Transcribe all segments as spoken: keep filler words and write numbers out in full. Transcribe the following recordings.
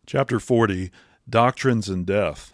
Chapter forty, Doctrines and Death.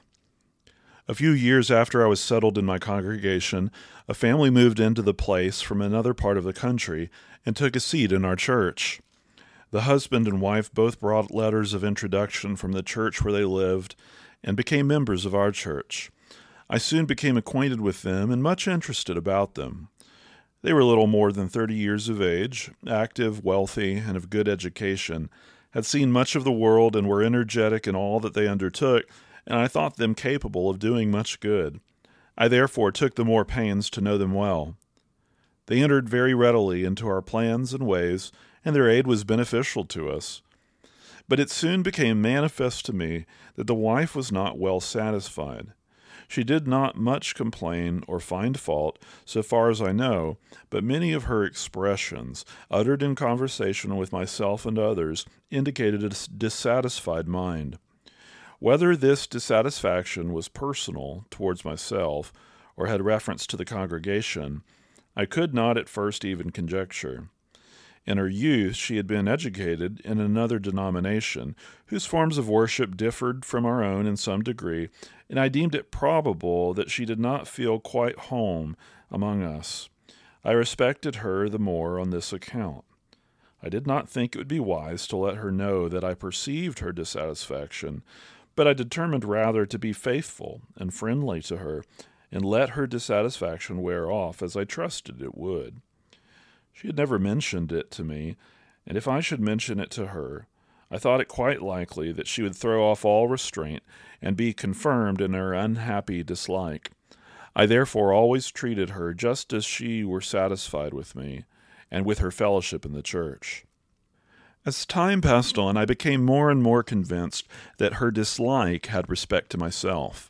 A few years after I was settled in my congregation, a family moved into the place from another part of the country and took a seat in our church. The husband and wife both brought letters of introduction from the church where they lived and became members of our church. I soon became acquainted with them and much interested about them. They were little more than thirty years of age, active, wealthy, and of good education, had seen much of the world and were energetic in all that they undertook, and I thought them capable of doing much good. I therefore took the more pains to know them well. They entered very readily into our plans and ways, and their aid was beneficial to us. But it soon became manifest to me that the wife was not well satisfied. She did not much complain or find fault, so far as I know, but many of her expressions, uttered in conversation with myself and others, indicated a dissatisfied mind. Whether this dissatisfaction was personal towards myself or had reference to the congregation, I could not at first even conjecture. In her youth she had been educated in another denomination, whose forms of worship differed from our own in some degree, and I deemed it probable that she did not feel quite home among us. I respected her the more on this account. I did not think it would be wise to let her know that I perceived her dissatisfaction, but I determined rather to be faithful and friendly to her, and let her dissatisfaction wear off as I trusted it would. She had never mentioned it to me, and if I should mention it to her, I thought it quite likely that she would throw off all restraint and be confirmed in her unhappy dislike. I therefore always treated her just as she were satisfied with me, and with her fellowship in the church. As time passed on, I became more and more convinced that her dislike had respect to myself.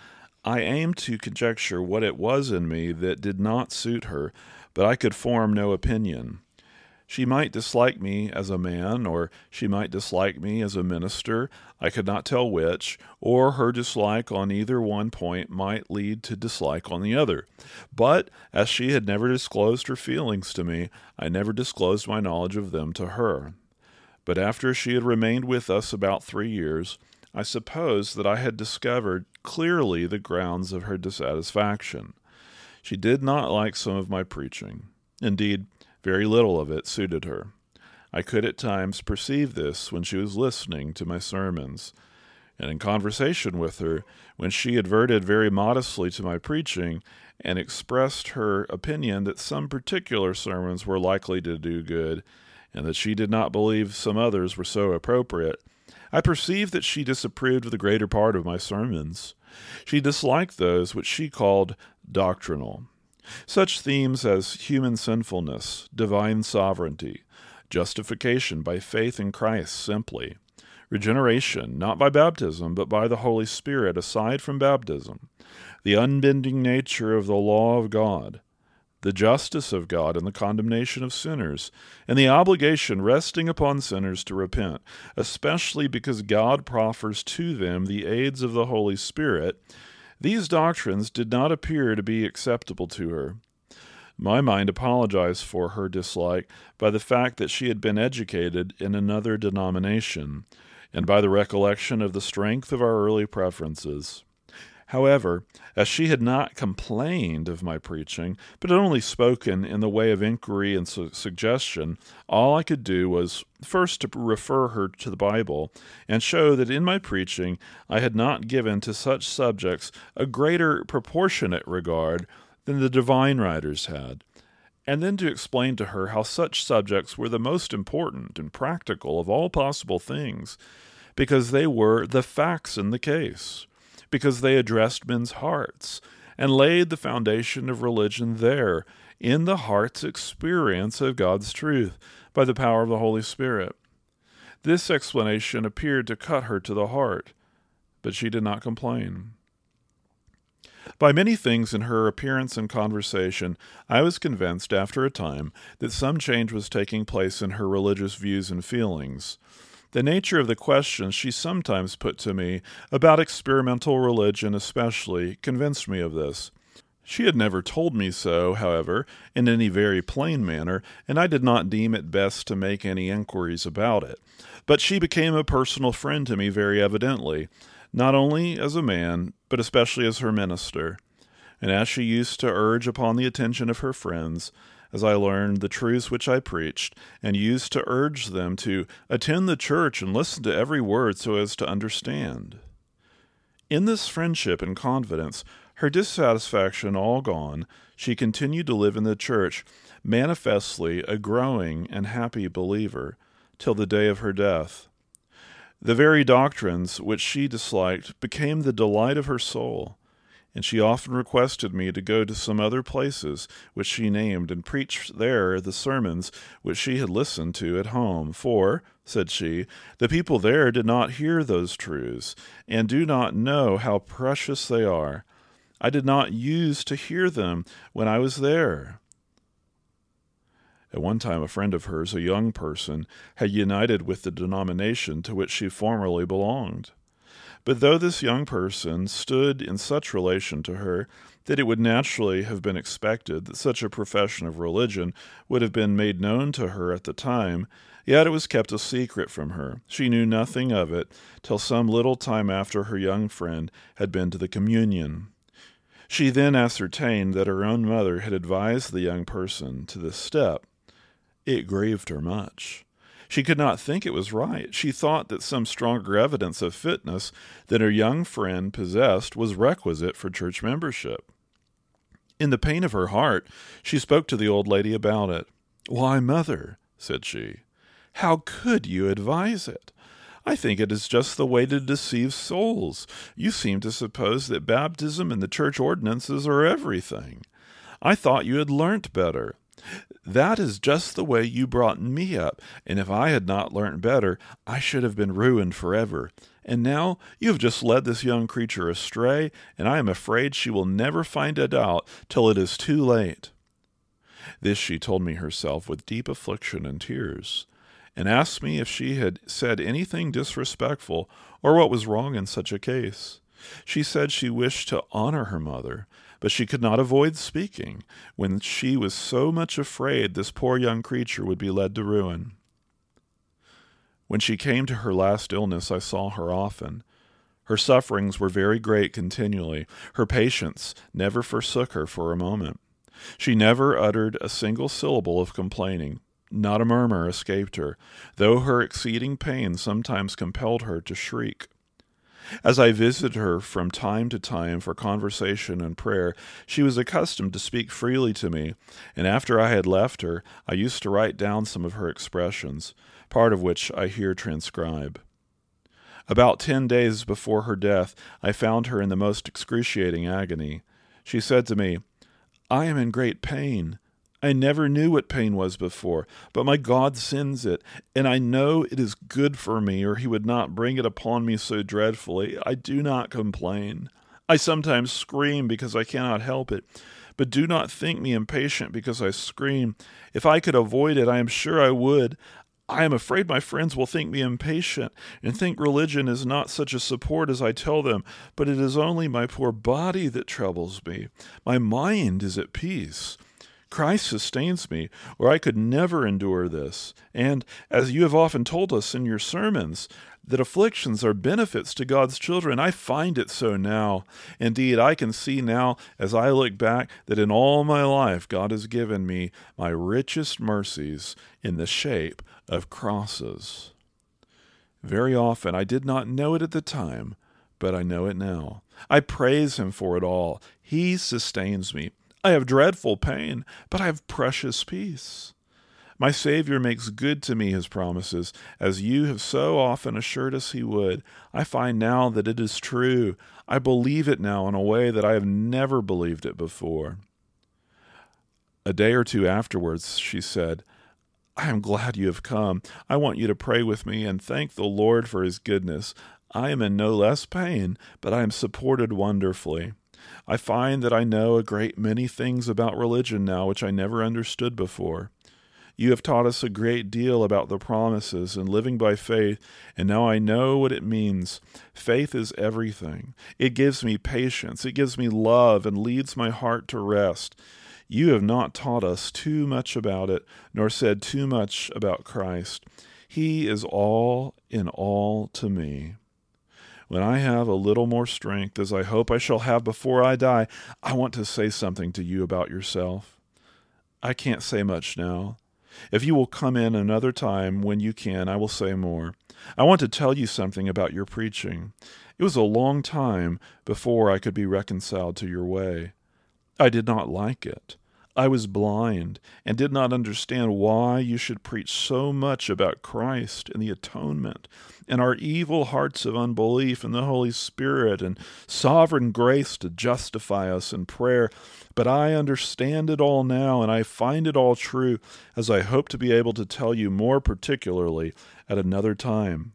I aimed to conjecture what it was in me that did not suit her, but I could form no opinion. She might dislike me as a man, or she might dislike me as a minister, I could not tell which, or her dislike on either one point might lead to dislike on the other. But, as she had never disclosed her feelings to me, I never disclosed my knowledge of them to her. But after she had remained with us about three years, I suppose that I had discovered clearly the grounds of her dissatisfaction. She did not like some of my preaching. Indeed, very little of it suited her. I could at times perceive this when she was listening to my sermons, and in conversation with her, when she adverted very modestly to my preaching, and expressed her opinion that some particular sermons were likely to do good, and that she did not believe some others were so appropriate, I perceived that she disapproved of the greater part of my sermons. She disliked those which she called doctrinal. Such themes as human sinfulness, divine sovereignty, justification by faith in Christ simply, regeneration not by baptism but by the Holy Spirit aside from baptism, the unbending nature of the law of God, the justice of God and the condemnation of sinners, and the obligation resting upon sinners to repent, especially because God proffers to them the aids of the Holy Spirit. These doctrines did not appear to be acceptable to her. My mind apologized for her dislike by the fact that she had been educated in another denomination, and by the recollection of the strength of our early preferences. However, as she had not complained of my preaching, but had only spoken in the way of inquiry and su- suggestion, all I could do was first to refer her to the Bible, and show that in my preaching I had not given to such subjects a greater proportionate regard than the divine writers had, and then to explain to her how such subjects were the most important and practical of all possible things, because they were the facts in the case, because they addressed men's hearts, and laid the foundation of religion there, in the heart's experience of God's truth, by the power of the Holy Spirit. This explanation appeared to cut her to the heart, but she did not complain. By many things in her appearance and conversation, I was convinced, after a time, that some change was taking place in her religious views and feelings. The nature of the questions she sometimes put to me, about experimental religion especially, convinced me of this. She had never told me so, however, in any very plain manner, and I did not deem it best to make any inquiries about it. But she became a personal friend to me very evidently, not only as a man, but especially as her minister. And as she used to urge upon the attention of her friends, as I learned the truths which I preached, and used to urge them to attend the church and listen to every word so as to understand. In this friendship and confidence, her dissatisfaction all gone, she continued to live in the church, manifestly a growing and happy believer, till the day of her death. The very doctrines which she disliked became the delight of her soul, and she often requested me to go to some other places which she named and preach there the sermons which she had listened to at home, for, said she, the people there did not hear those truths, and do not know how precious they are. I did not use to hear them when I was there. At one time a friend of hers, a young person, had united with the denomination to which she formerly belonged. But though this young person stood in such relation to her that it would naturally have been expected that such a profession of religion would have been made known to her at the time, yet it was kept a secret from her. She knew nothing of it till some little time after her young friend had been to the communion. She then ascertained that her own mother had advised the young person to this step. It grieved her much. She could not think it was right. She thought that some stronger evidence of fitness than her young friend possessed was requisite for church membership. In the pain of her heart, she spoke to the old lady about it. "Why, mother," said she, "how could you advise it? I think it is just the way to deceive souls. You seem to suppose that baptism and the church ordinances are everything. I thought you had learnt better. That is just the way you brought me up, and if I had not learnt better, I should have been ruined forever. And now you have just led this young creature astray, and I am afraid she will never find it out till it is too late." This she told me herself with deep affliction and tears, and asked me if she had said anything disrespectful or what was wrong in such a case. She said she wished to honor her mother, but she could not avoid speaking, when she was so much afraid this poor young creature would be led to ruin. When she came to her last illness, I saw her often. Her sufferings were very great continually. Her patience never forsook her for a moment. She never uttered a single syllable of complaining. Not a murmur escaped her, though her exceeding pain sometimes compelled her to shriek. As I visited her from time to time for conversation and prayer, she was accustomed to speak freely to me, and after I had left her, I used to write down some of her expressions, part of which I here transcribe. About ten days before her death, I found her in the most excruciating agony. She said to me, "I am in great pain. I never knew what pain was before, but my God sends it, and I know it is good for me, or he would not bring it upon me so dreadfully. I do not complain. I sometimes scream because I cannot help it, but do not think me impatient because I scream. If I could avoid it, I am sure I would. I am afraid my friends will think me impatient, and think religion is not such a support as I tell them, but it is only my poor body that troubles me. My mind is at peace. Christ sustains me, or I could never endure this. And, as you have often told us in your sermons, that afflictions are benefits to God's children, I find it so now. Indeed, I can see now, as I look back, that in all my life God has given me my richest mercies in the shape of crosses. Very often I did not know it at the time, but I know it now. I praise him for it all. He sustains me. I have dreadful pain, but I have precious peace. My Savior makes good to me his promises, as you have so often assured us he would. I find now that it is true. I believe it now in a way that I have never believed it before." A day or two afterwards, she said, "I am glad you have come. I want you to pray with me and thank the Lord for his goodness. I am in no less pain, but I am supported wonderfully. I find that I know a great many things about religion now which I never understood before. You have taught us a great deal about the promises and living by faith, and now I know what it means. Faith is everything. It gives me patience, it gives me love, and leads my heart to rest. You have not taught us too much about it, nor said too much about Christ. He is all in all to me. When I have a little more strength, as I hope I shall have before I die, I want to say something to you about yourself. I can't say much now. If you will come in another time when you can, I will say more. I want to tell you something about your preaching. It was a long time before I could be reconciled to your way. I did not like it. I was blind and did not understand why you should preach so much about Christ and the atonement and our evil hearts of unbelief and the Holy Spirit and sovereign grace to justify us in prayer. But I understand it all now, and I find it all true, as I hope to be able to tell you more particularly at another time.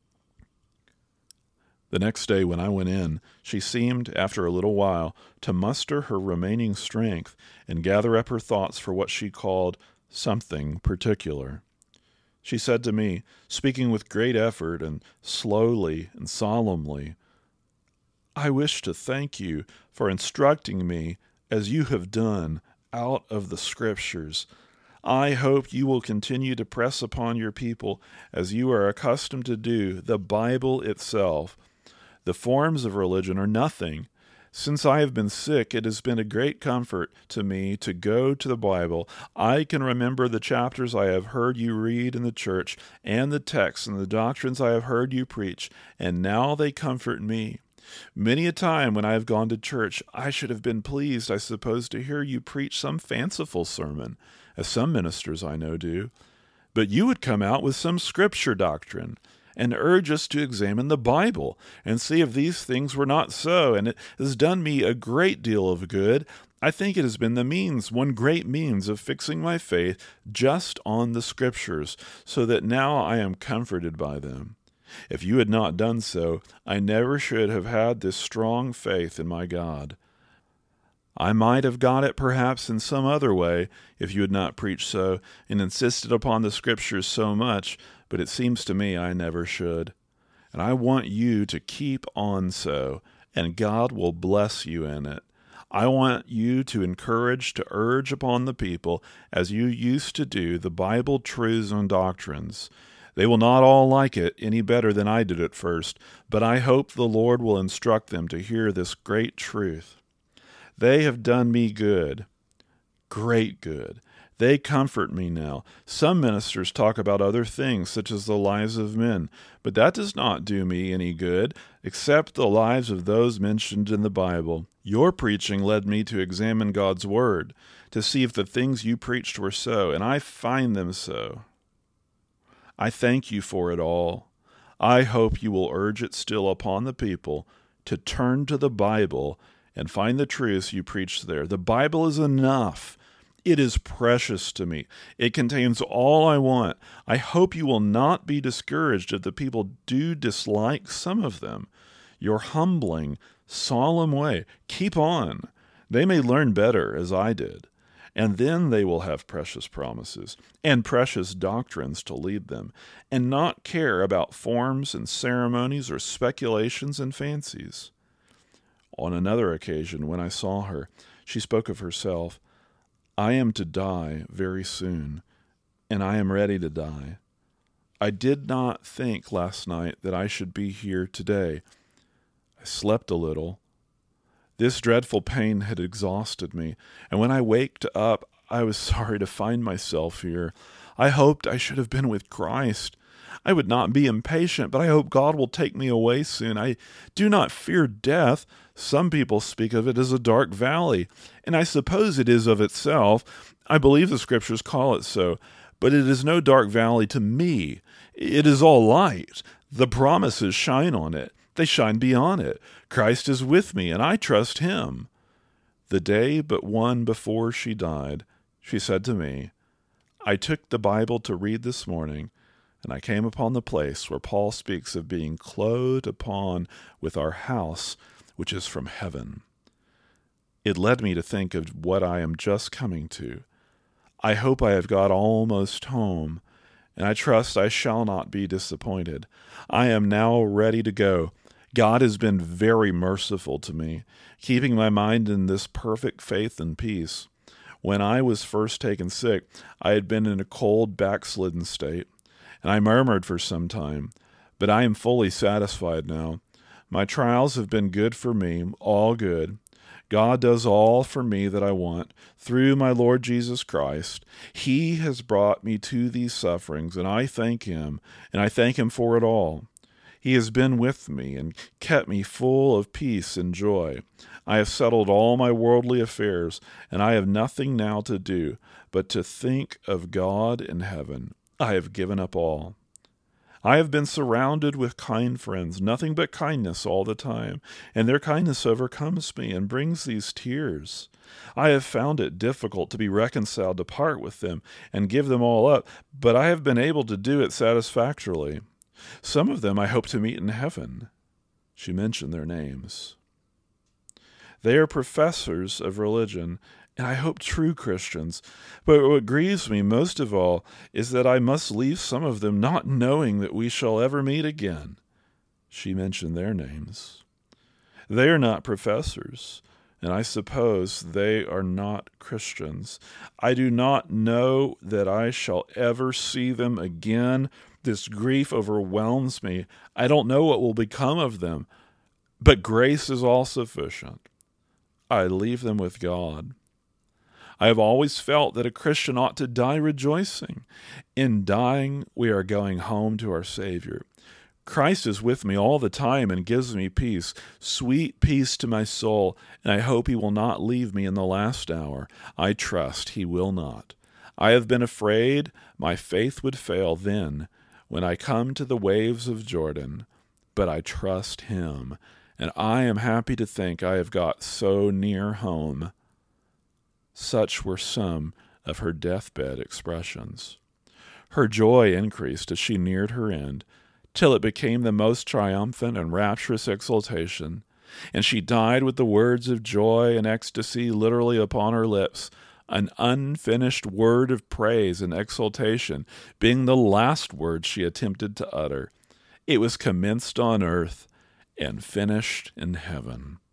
The next day when I went in, she seemed, after a little while, to muster her remaining strength and gather up her thoughts for what she called something particular. She said to me, speaking with great effort and slowly and solemnly, "I wish to thank you for instructing me as you have done out of the Scriptures. I hope you will continue to press upon your people, as you are accustomed to do, the Bible itself. The forms of religion are nothing. Since I have been sick, it has been a great comfort to me to go to the Bible. I can remember the chapters I have heard you read in the church, and the texts and the doctrines I have heard you preach, and now they comfort me. Many a time when I have gone to church, I should have been pleased, I suppose, to hear you preach some fanciful sermon, as some ministers I know do. But you would come out with some Scripture doctrine, and urge us to examine the Bible, and see if these things were not so, and it has done me a great deal of good. I think it has been the means, one great means, of fixing my faith just on the Scriptures, so that now I am comforted by them. If you had not done so, I never should have had this strong faith in my God. I might have got it perhaps in some other way, if you had not preached so, and insisted upon the Scriptures so much, but it seems to me I never should. And I want you to keep on so, and God will bless you in it. I want you to encourage, to urge upon the people, as you used to do, the Bible truths and doctrines. They will not all like it any better than I did at first, but I hope the Lord will instruct them to hear this great truth. They have done me good, great good. They comfort me now. Some ministers talk about other things, such as the lives of men, but that does not do me any good, except the lives of those mentioned in the Bible. Your preaching led me to examine God's Word, to see if the things you preached were so, and I find them so. I thank you for it all. I hope you will urge it still upon the people to turn to the Bible and find the truths you preach there. The Bible is enough. It is precious to me. It contains all I want. I hope you will not be discouraged if the people do dislike some of them. Your humbling, solemn way. Keep on. They may learn better, as I did, and then they will have precious promises and precious doctrines to lead them, and not care about forms and ceremonies or speculations and fancies. On another occasion, when I saw her, she spoke of herself. I am to die very soon, and I am ready to die. I did not think last night that I should be here today. I slept a little. This dreadful pain had exhausted me, and when I waked up, I was sorry to find myself here. I hoped I should have been with Christ. I would not be impatient, but I hope God will take me away soon. I do not fear death. Some people speak of it as a dark valley, and I suppose it is of itself. I believe the Scriptures call it so, but it is no dark valley to me. It is all light. The promises shine on it. They shine beyond it. Christ is with me, and I trust Him. The day but one before she died, she said to me, I took the Bible to read this morning, and I came upon the place where Paul speaks of being clothed upon with our house, which is from heaven. It led me to think of what I am just coming to. I hope I have got almost home, and I trust I shall not be disappointed. I am now ready to go. God has been very merciful to me, keeping my mind in this perfect faith and peace. When I was first taken sick, I had been in a cold, backslidden state, and I murmured for some time, but I am fully satisfied now. My trials have been good for me, all good. God does all for me that I want through my Lord Jesus Christ. He has brought me to these sufferings, and I thank him, and I thank him for it all. He has been with me and kept me full of peace and joy. I have settled all my worldly affairs, and I have nothing now to do but to think of God in heaven. I have given up all. I have been surrounded with kind friends, nothing but kindness all the time, and their kindness overcomes me and brings these tears. I have found it difficult to be reconciled to part with them and give them all up, but I have been able to do it satisfactorily. Some of them I hope to meet in heaven. She mentioned their names. They are professors of religion, and I hope true Christians. But what grieves me most of all is that I must leave some of them not knowing that we shall ever meet again. She mentioned their names. They are not professors, and I suppose they are not Christians. I do not know that I shall ever see them again. This grief overwhelms me. I don't know what will become of them, but grace is all sufficient. I leave them with God. I have always felt that a Christian ought to die rejoicing. In dying, we are going home to our Savior. Christ is with me all the time and gives me peace, sweet peace to my soul, and I hope he will not leave me in the last hour. I trust he will not. I have been afraid my faith would fail then, when I come to the waves of Jordan, but I trust him, and I am happy to think I have got so near home. Such were some of her deathbed expressions. Her joy increased as she neared her end, till it became the most triumphant and rapturous exultation, and she died with the words of joy and ecstasy literally upon her lips, an unfinished word of praise and exultation being the last word she attempted to utter. It was commenced on earth and finished in heaven.